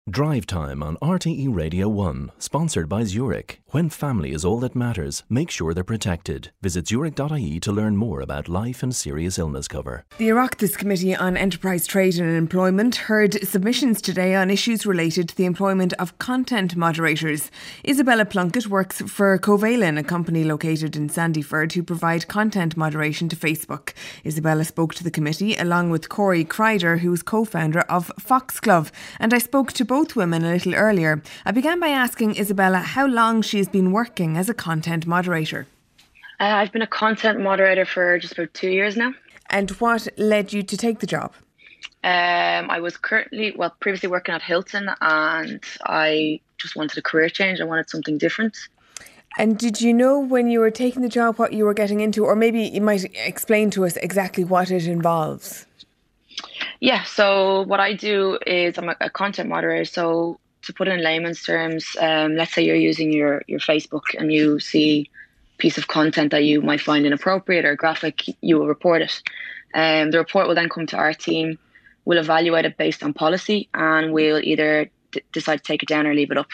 Drive Time on RTE Radio 1, sponsored by Zurich. When family is all that matters, make sure they're protected. Visit zurich.ie to learn more about life and serious illness cover. The Oireachtas Committee on Enterprise, Trade and Employment heard submissions today on issues related to the employment of content moderators. Isabella Plunkett works for Covalent, a company located in Sandyford who provide content moderation to Facebook. Isabella spoke to the committee along with Corey Kreider, who's co-founder of Foxglove, and I spoke to both women a little earlier. I began by asking Isabella how long she's been working as a content moderator. I've been a content moderator for just about 2 years now. And what led you to take the job? I was previously working at Hilton, and I just wanted a career change. I wanted something different. And did you know when you were taking the job what you were getting into? Or maybe you might explain to us exactly what it involves. Yeah, so what I do is I'm a content moderator. So to put it in layman's terms, let's say you're using your Facebook and you see a piece of content that you might find inappropriate or graphic, you will report it. The report will then come to our team. We'll evaluate it based on policy, and we'll either decide to take it down or leave it up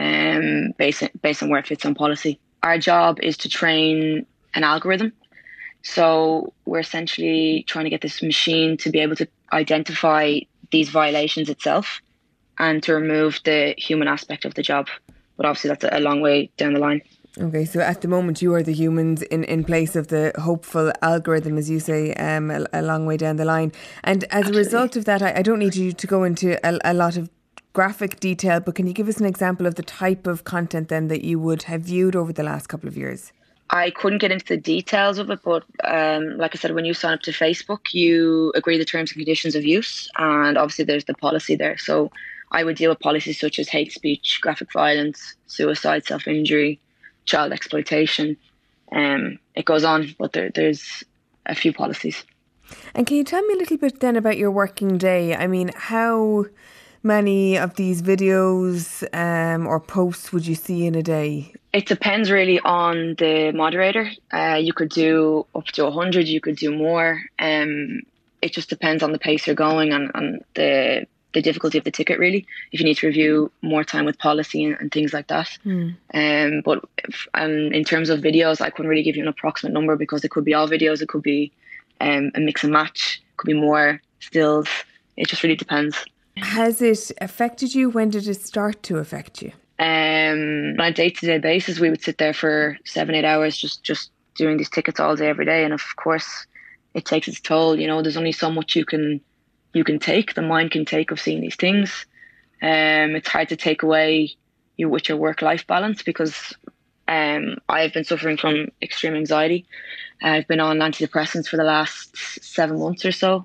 based on where it fits on policy. Our job is to train an algorithm. So we're essentially trying to get this machine to be able to identify these violations itself and to remove the human aspect of the job. But obviously that's a long way down the line. Okay, so at the moment you are the humans in place of the hopeful algorithm, as you say, a long way down the line. And as Absolutely. A result of that, I don't need you to go into a lot of graphic detail, but can you give us an example of the type of content then that you would have viewed over the last couple of years? I couldn't get into the details of it, but like I said, when you sign up to Facebook, you agree the terms and conditions of use, and obviously there's the policy there. So I would deal with policies such as hate speech, graphic violence, suicide, self-injury, child exploitation. It goes on, but there's a few policies. And can you tell me a little bit then about your working day? I mean, how many of these videos or posts would you see in a day? It depends really on the moderator. You could do up to 100, you could do more. It just depends on the pace you're going and the difficulty of the ticket, really. If you need to review more time with policy and things like that. But in terms of videos, I couldn't really give you an approximate number because it could be all videos, it could be a mix and match, it could be more stills. It just really depends. Has it affected you? When did it start to affect you? On a day-to-day basis, we would sit there for 7-8 hours just doing these tickets all day, every day. And of course, it takes its toll. You know, there's only so much you can take, the mind can take of seeing these things. It's hard to take away with your work-life balance because I've been suffering from extreme anxiety. I've been on antidepressants for the last 7 months or so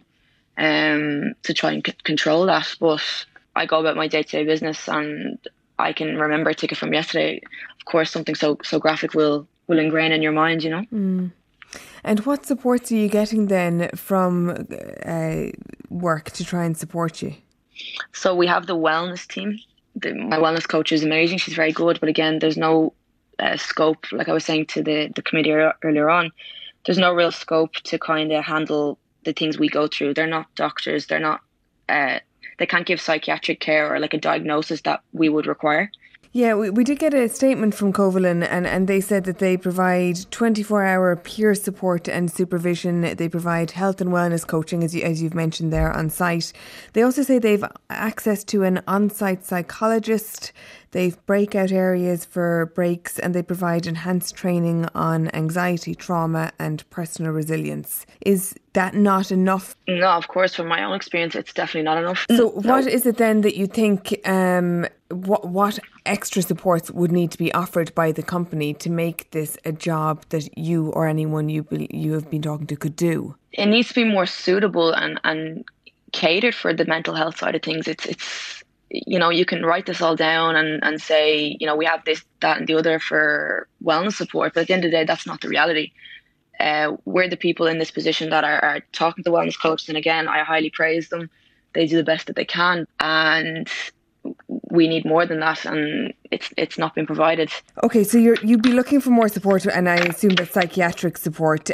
to try and control that. But I go about my day-to-day business and I can remember a ticket from yesterday. Of course, something so graphic will ingrain in your mind, you know. And what supports are you getting then from work to try and support you? So we have the wellness team. My wellness coach is amazing. She's very good. But again, there's no scope, like I was saying to the committee earlier on, there's no real scope to kind of handle the things we go through. They're not doctors. They're not... they can't give psychiatric care or like a diagnosis that we would require. Yeah, we did get a statement from Covalent and they said that they provide 24-hour peer support and supervision. They provide health and wellness coaching, as you've mentioned there, on site. They also say they've access to an on-site psychologist. They've breakout areas for breaks and they provide enhanced training on anxiety, trauma and personal resilience. Is that not enough? No, of course, from my own experience, it's definitely not enough. So what is it then that you think, what extra supports would need to be offered by the company to make this a job that you or anyone you have been talking to could do? It needs to be more suitable and catered for the mental health side of things. It's you know, you can write this all down and say, you know, we have this, that and the other for wellness support. But at the end of the day, that's not the reality. We're the people in this position that are talking to wellness coaches. And again, I highly praise them. They do the best that they can. And we need more than that, and it's not been provided. Okay, so you'd be looking for more support, and I assume that psychiatric support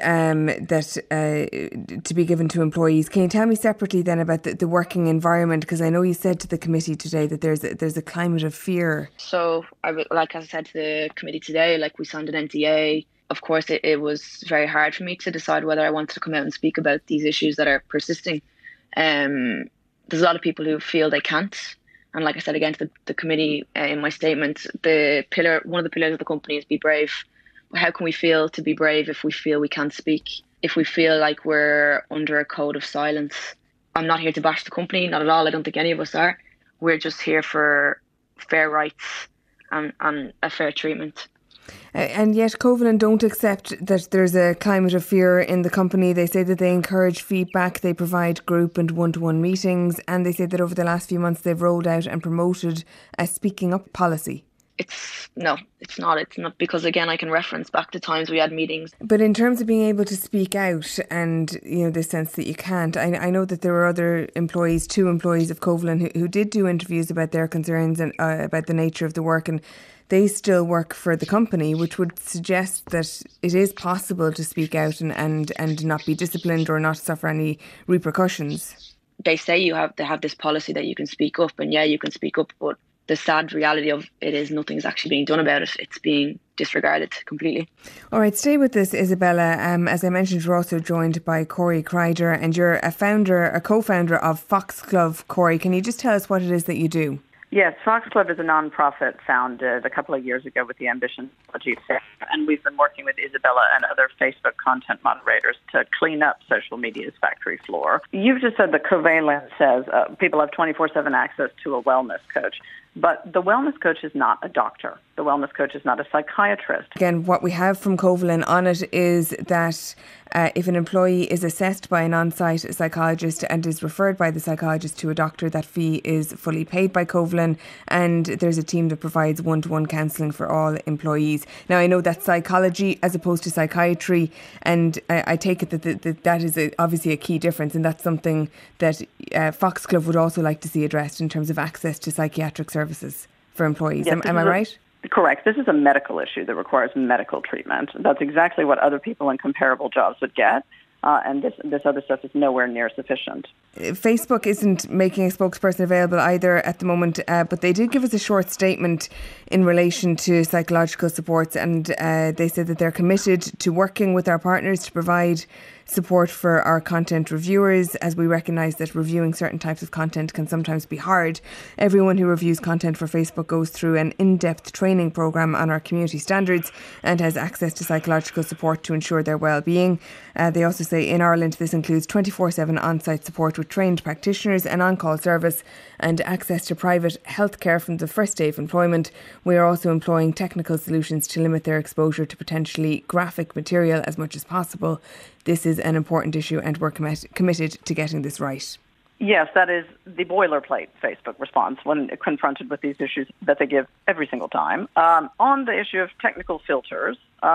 that to be given to employees. Can you tell me separately then about the working environment? Because I know you said to the committee today that there's a climate of fear. So, like I said to the committee today, like we signed an NDA. Of course, it was very hard for me to decide whether I wanted to come out and speak about these issues that are persisting. There's a lot of people who feel they can't. And like I said again to the committee in my statement, one of the pillars of the company is be brave. How can we feel to be brave if we feel we can't speak? If we feel like we're under a code of silence? I'm not here to bash the company, not at all. I don't think any of us are. We're just here for fair rights and a fair treatment. And yet Covalent don't accept that there's a climate of fear in the company. They say that they encourage feedback, they provide group and one-to-one meetings, and they say that over the last few months they've rolled out and promoted a speaking up policy. It's not. It's not, because again, I can reference back to times we had meetings. But in terms of being able to speak out and, the sense that you can't, I know that there were other employees, 2 employees of Covalent who did do interviews about their concerns and about the nature of the work, and they still work for the company, which would suggest that it is possible to speak out and not be disciplined or not suffer any repercussions. They say they have this policy that you can speak up, and yeah, you can speak up, but the sad reality of it is nothing's actually being done about it. It's being disregarded completely. All right, stay with us, Isabella. As I mentioned, you're also joined by Corey Kreider, and you're a co-founder of Foxglove. Corey, can you just tell us what it is that you do? Yes, Foxglove is a non-profit founded a couple of years ago with the ambition to achieve fair, and we've been working with Isabella and other Facebook content moderators to clean up social media's factory floor. You've just said that Covalent says people have 24/7 access to a wellness coach, but the wellness coach is not a doctor. The wellness coach is not a psychiatrist. Again, what we have from Covalent on it is that if an employee is assessed by an on-site psychologist and is referred by the psychologist to a doctor, that fee is fully paid by Covalent, and there's a team that provides one-to-one counselling for all employees. Now, I know that's psychology as opposed to psychiatry, and I take it that is obviously a key difference, and that's something that Foxglove would also like to see addressed in terms of access to psychiatric services for employees. Yes, am I right? Correct. This is a medical issue that requires medical treatment. That's exactly what other people in comparable jobs would get. And this other stuff is nowhere near sufficient. Facebook isn't making a spokesperson available either at the moment, but they did give us a short statement in relation to psychological supports, and they said that they're committed to working with our partners to provide support for our content reviewers, as we recognise that reviewing certain types of content can sometimes be hard. Everyone who reviews content for Facebook goes through an in-depth training programme on our community standards and has access to psychological support to ensure their well-being. They also say in Ireland this includes 24/7 on-site support with trained practitioners, an on-call service and access to private healthcare from the first day of employment. We are also employing technical solutions to limit their exposure to potentially graphic material as much as possible. This is an important issue and we're committed to getting this right. Yes, that is the boilerplate Facebook response when confronted with these issues that they give every single time. On the issue of technical filters,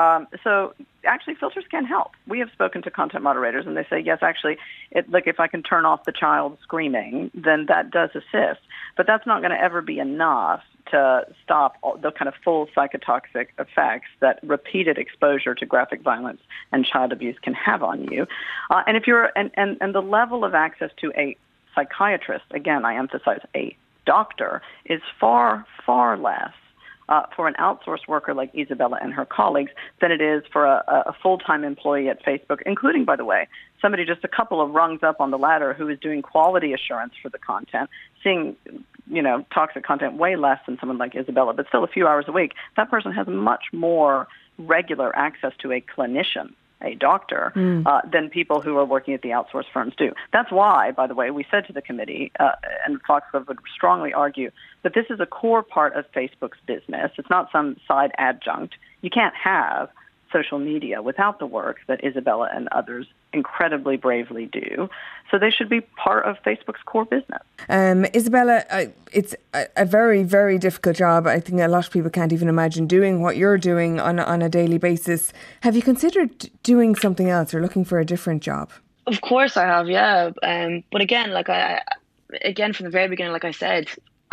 so actually filters can help. We have spoken to content moderators and they say, yes, actually, if I can turn off the child screaming, then that does assist. But that's not going to ever be enough to stop the kind of full psychotoxic effects that repeated exposure to graphic violence and child abuse can have on you. And if you're and the level of access to a psychiatrist, again, I emphasize a doctor, is far, far less for an outsourced worker like Isabella and her colleagues than it is for a full-time employee at Facebook, including, by the way, somebody just a couple of rungs up on the ladder who is doing quality assurance for the content, seeing toxic content way less than someone like Isabella, but still a few hours a week. That person has much more regular access to a clinician, a doctor, than people who are working at the outsourced firms do. That's why, by the way, we said to the committee, and Foxglove would strongly argue, that this is a core part of Facebook's business. It's not some side adjunct. You can't have social media without the work that Isabella and others incredibly bravely do. So they should be part of Facebook's core business. Isabella, it's a very, very difficult job. I think a lot of people can't even imagine doing what you're doing on a daily basis. Have you considered doing something else or looking for a different job? Of course I have, yeah. But again, from the very beginning, like I said,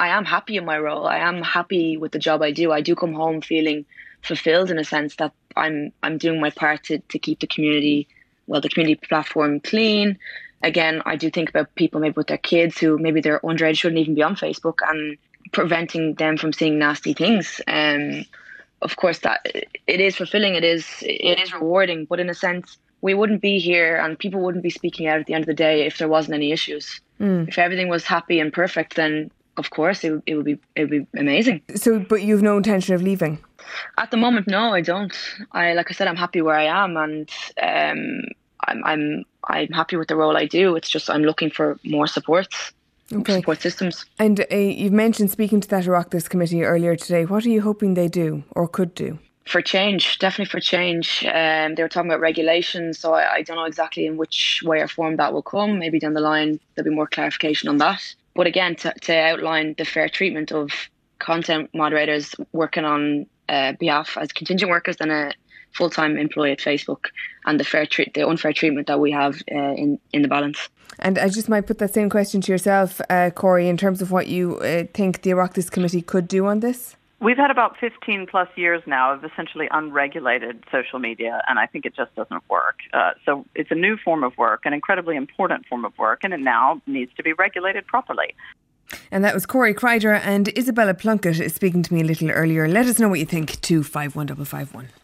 am happy in my role. I am happy with the job I do. I do come home feeling fulfilled in a sense that I'm doing my part to keep the community platform clean. Again, I do think about people maybe with their kids who maybe they're underage, shouldn't even be on Facebook, and preventing them from seeing nasty things. Of course, that it is fulfilling, it is rewarding, but in a sense, we wouldn't be here and people wouldn't be speaking out at the end of the day if there wasn't any issues. If everything was happy and perfect, then of course it would be amazing. So, but you've no intention of leaving? At the moment, no, I don't. Like I said, I'm happy where I am, and I'm happy with the role I do. It's just I'm looking for more support systems. And you've mentioned speaking to that Oireachtas committee earlier today. What are you hoping they do or could do? For change, definitely for change. They were talking about regulation, so I don't know exactly in which way or form that will come. Maybe down the line there'll be more clarification on that. But again, to outline the fair treatment of content moderators working on behalf as contingent workers than a full-time employee at Facebook, and the unfair treatment that we have in the balance. And I just might put that same question to yourself, Corey, in terms of what you think the Oireachtas committee could do on this. We've had about 15 plus years now of essentially unregulated social media, and I think it just doesn't work. So it's a new form of work, an incredibly important form of work, and it now needs to be regulated properly. And that was Corey Kreider and Isabella Plunkett speaking to me a little earlier. Let us know what you think, 251 551.